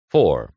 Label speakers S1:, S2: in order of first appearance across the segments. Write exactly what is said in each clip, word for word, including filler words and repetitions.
S1: Four.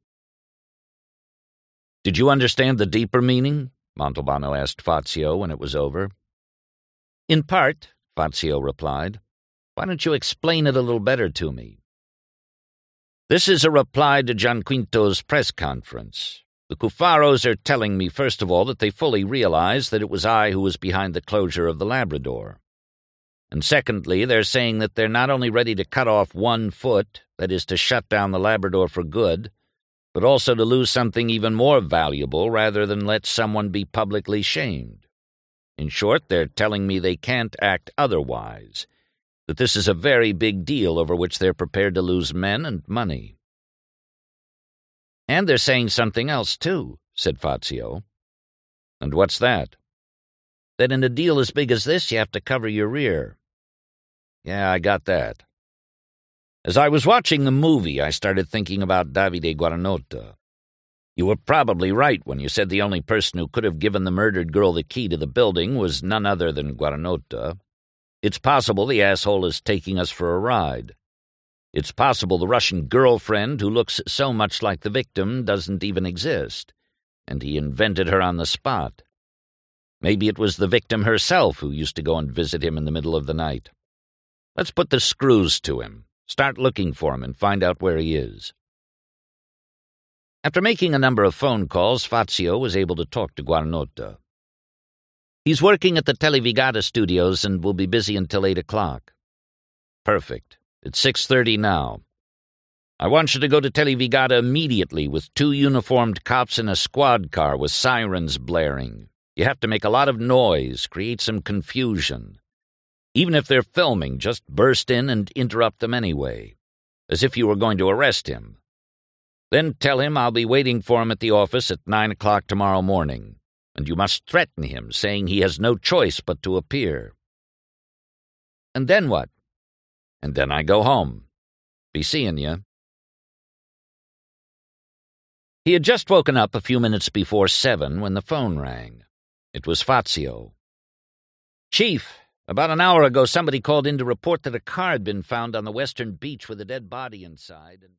S1: "Did you understand the deeper meaning?" Montalbano asked Fazio when it was over. "In part," Fazio replied. "Why don't you explain it a little better to me?" "This is a reply to Gianquinto's press conference. The Cufaros are telling me, first of all, that they fully realize that it was I who was behind the closure of the Labrador. And secondly, they're saying that they're not only ready to cut off one foot, that is, to shut down the Labrador for good, but also to lose something even more valuable rather than let someone be publicly shamed. In short, they're telling me they can't act otherwise, that this is a very big deal over which they're prepared to lose men and money." "And they're saying something else, too," said Fazio. "And what's that?" "That in a deal as big as this, you have to cover your rear." "Yeah, I got that. As I was watching the movie, I started thinking about Davide Guaranotta. You were probably right when you said the only person who could have given the murdered girl the key to the building was none other than Guaranotta. It's possible the asshole is taking us for a ride. It's possible the Russian girlfriend who looks so much like the victim doesn't even exist, and he invented her on the spot. Maybe it was the victim herself who used to go and visit him in the middle of the night. Let's put the screws to him, start looking for him, and find out where he is." After making a number of phone calls, Fazio was able to talk to Guaranotta. "He's working at the Televigata studios and will be busy until eight o'clock. "Perfect. It's six thirty now. I want you to go to Televigata immediately with two uniformed cops in a squad car with sirens blaring. You have to make a lot of noise, create some confusion. Even if they're filming, just burst in and interrupt them anyway, as if you were going to arrest him. Then tell him I'll be waiting for him at the office at nine o'clock tomorrow morning, and you must threaten him, saying he has no choice but to appear." "And then what?" "And then I go home. Be seeing you." He had just woken up a few minutes before seven when the phone rang. It was Fazio. "Chief, about an hour ago somebody called in to report that a car had been found on the western beach with a dead body inside, and